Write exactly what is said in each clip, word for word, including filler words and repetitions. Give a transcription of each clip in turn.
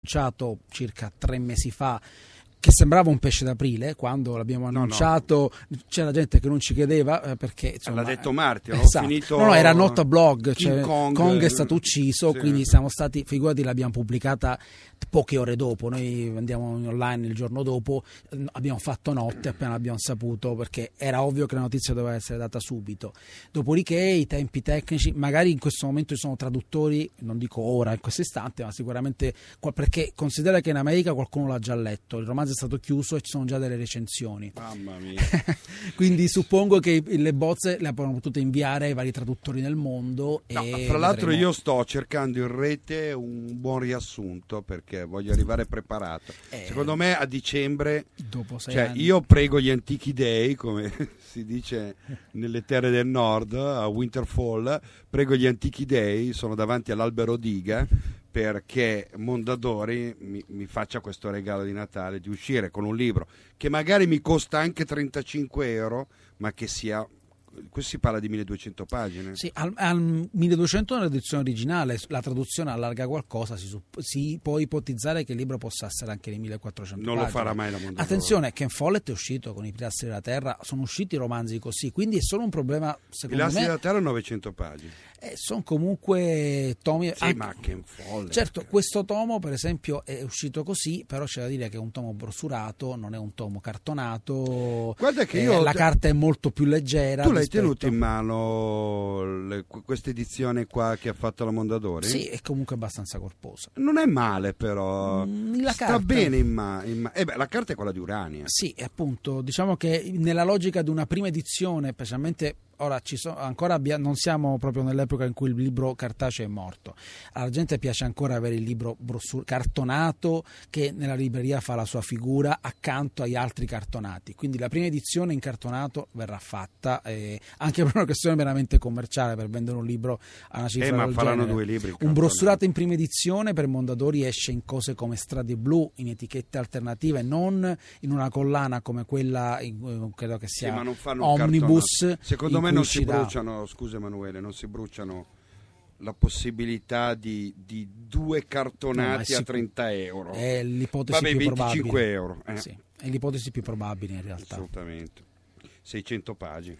annunciato circa tre mesi fa, che sembrava un pesce d'aprile. Quando l'abbiamo annunciato no, no. c'era gente che non ci credeva, eh, perché insomma, l'ha detto Marti, ho esatto. finito no no era not a blog, King cioè, Kong, Kong è stato ucciso, sì. Quindi siamo stati, figurati, l'abbiamo pubblicata poche ore dopo, noi andiamo online il giorno dopo, abbiamo fatto notte appena l'abbiamo saputo, perché era ovvio che la notizia doveva essere data subito. Dopodiché i tempi tecnici, magari in questo momento ci sono traduttori, non dico ora in questo istante, ma sicuramente, perché considera che in America qualcuno l'ha già letto, il romanzo è stato chiuso e ci sono già delle recensioni. Mamma mia. Quindi suppongo che le bozze le abbiano potute inviare ai vari traduttori nel mondo. No, e fra l'altro vedremo. io sto cercando in rete un buon riassunto, perché voglio arrivare preparato. Eh, Secondo me a dicembre, dopo sei cioè, anni. io prego gli antichi dei, come si dice nelle terre del nord, a Winterfall, prego gli antichi dei, sono davanti all'albero d'Iga, perché Mondadori mi, mi faccia questo regalo di Natale, di uscire con un libro che magari mi costa anche trentacinque euro, ma che sia... Qui si parla di milleduecento pagine. Sì, al, al milleduecento nell'edizione originale, la traduzione allarga qualcosa, si, si può ipotizzare che il libro possa essere anche di millequattrocento non pagine. lo farà mai la Mondadori. Attenzione, Ken Follett è uscito con I Pilastri della Terra, sono usciti romanzi così, quindi è solo un problema, secondo I Pilastri me. della Terra novecento pagine. Eh, sono comunque tomi. Sì, anche, ma Ken Follett. Certo, questo tomo, per esempio, è uscito così, però c'è da dire che è un tomo brossurato, non è un tomo cartonato. Guarda che eh, io la carta è molto più leggera. Tu l'hai rispetto... tenuto in mano le, questa edizione qua che ha fatto la Mondadori? Sì, è comunque abbastanza corposa. Non è male, però mm, la sta carta... bene in mano. Ma... eh beh, la carta è quella di Urania. Sì, appunto, diciamo che nella logica di una prima edizione, specialmente ora ci sono, ancora abbia, non siamo proprio nell'epoca in cui il libro cartaceo è morto. Alla gente piace ancora avere il libro brossur, cartonato, che nella libreria fa la sua figura accanto agli altri cartonati. Quindi la prima edizione in cartonato verrà fatta, eh, anche per una questione meramente commerciale, per vendere un libro a una cifra eh, ma del faranno genere. due libri. Un brossurato in prima edizione per Mondadori esce in cose come strade blu, in etichette alternative, non in una collana come quella, in, credo che sia sì, ma non fanno Omnibus. Secondo me non si uscirà. bruciano, scusa Emanuele, non si bruciano la possibilità di, di due cartonati no, a trenta euro. È l'ipotesi Vabbè, più venticinque probabile. Euro. Eh. Sì, è l'ipotesi più probabile in realtà. Assolutamente. seicento pagine.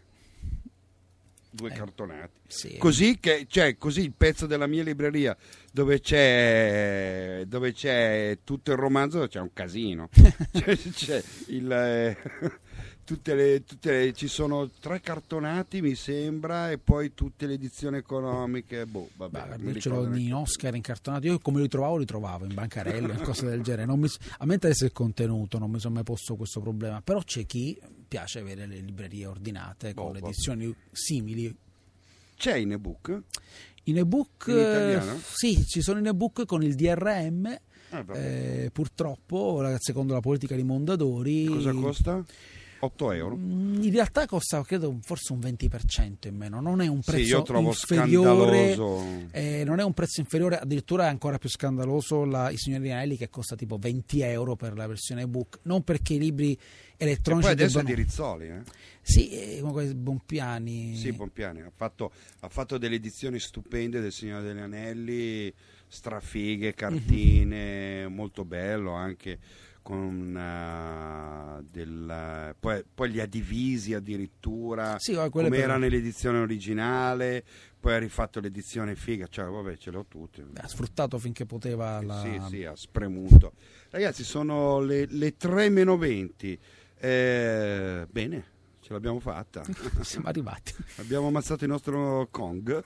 Due eh, cartonati. Sì. Così che cioè, così il pezzo della mia libreria dove c'è dove c'è tutto il romanzo c'è un casino. c'è, c'è il eh, Tutte le, tutte le, ci sono tre cartonati mi sembra, e poi tutte le edizioni economiche. Boh, vabbè, Beh, ce l'ho in Oscar incartonato. Io come li trovavo li trovavo in bancarelle, cose del genere. Non mi, a me interessa il contenuto, non mi sono mai posto questo problema, però c'è chi piace avere le librerie ordinate con boh, le edizioni vabbè. simili. C'è in ebook? In ebook in italiano? Sì, ci sono in ebook con il D R M. Ah, eh, purtroppo secondo la politica di Mondadori. Cosa costa? otto euro? In realtà costa credo forse un venti per cento in meno, non è un prezzo sì, io trovo inferiore, scandaloso. Eh, non è un prezzo inferiore, addirittura è ancora più scandaloso la, I Signori Anelli, che costa tipo venti euro per la versione ebook, non perché i libri elettronici e poi adesso debbano... è di Rizzoli, eh? Sì, eh, Bompiani. Sì, Bompiani ha fatto, ha fatto delle edizioni stupende del Signore degli Anelli, strafighe, cartine, mm-hmm. molto bello anche. Con uh, del, poi, poi li ha divisi addirittura sì, come per... era nell'edizione originale, poi ha rifatto l'edizione figa, cioè vabbè ce le ho tutte. Ha sfruttato finché poteva eh, la... sì sì ha spremuto. Ragazzi, sono le, le tre meno venti, eh, bene, ce l'abbiamo fatta. Siamo arrivati, abbiamo ammazzato il nostro Kong.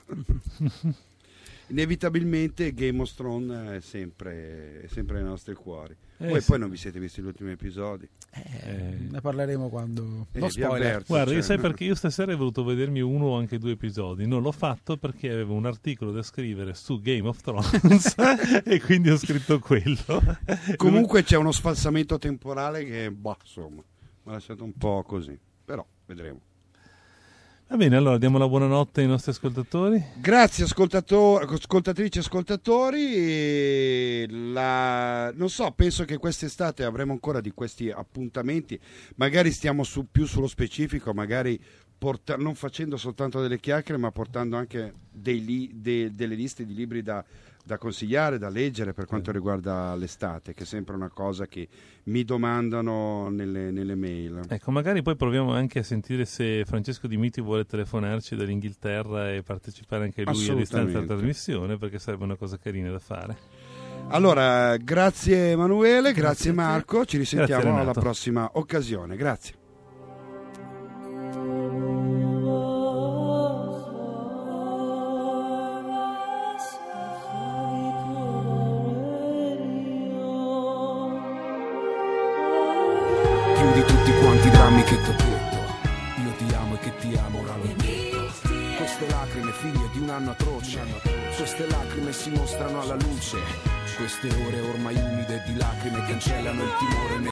Inevitabilmente Game of Thrones è sempre, è sempre nei nostri cuori. Eh, Voi sì. poi non vi siete visti gli ultimi episodi? Eh, eh. Ne parleremo quando... Eh, no spoiler. avverto, Guarda, cioè... io sai perché io stasera ho voluto vedermi uno o anche due episodi. Non l'ho fatto perché avevo un articolo da scrivere su Game of Thrones e quindi ho scritto quello. Comunque c'è uno sfalsamento temporale che, boh, insomma, mi ha lasciato un po' così. Però vedremo. Va bene, allora diamo la buonanotte ai nostri ascoltatori. Grazie ascoltatori, ascoltatrici e ascoltatori. La... Non so, penso che quest'estate avremo ancora di questi appuntamenti. Magari stiamo su, più sullo specifico, magari porta... non facendo soltanto delle chiacchiere, ma portando anche dei li... de... delle liste di libri da, da consigliare, da leggere per quanto riguarda l'estate, che è sempre una cosa che mi domandano nelle, nelle mail. Ecco, magari poi proviamo anche a sentire se Francesco Di Miti vuole telefonarci dall'Inghilterra e partecipare anche lui a distanza alla trasmissione, perché sarebbe una cosa carina da fare. Allora, grazie Emanuele, grazie, grazie Marco, ci risentiamo grazie, alla prossima occasione. Grazie. Di tutti quanti i drammi che t'ho detto, io ti amo e che ti amo, ora l'ho detto. Queste lacrime figlie di un anno atroce, queste lacrime si mostrano alla luce, queste ore ormai umide di lacrime cancellano il timore.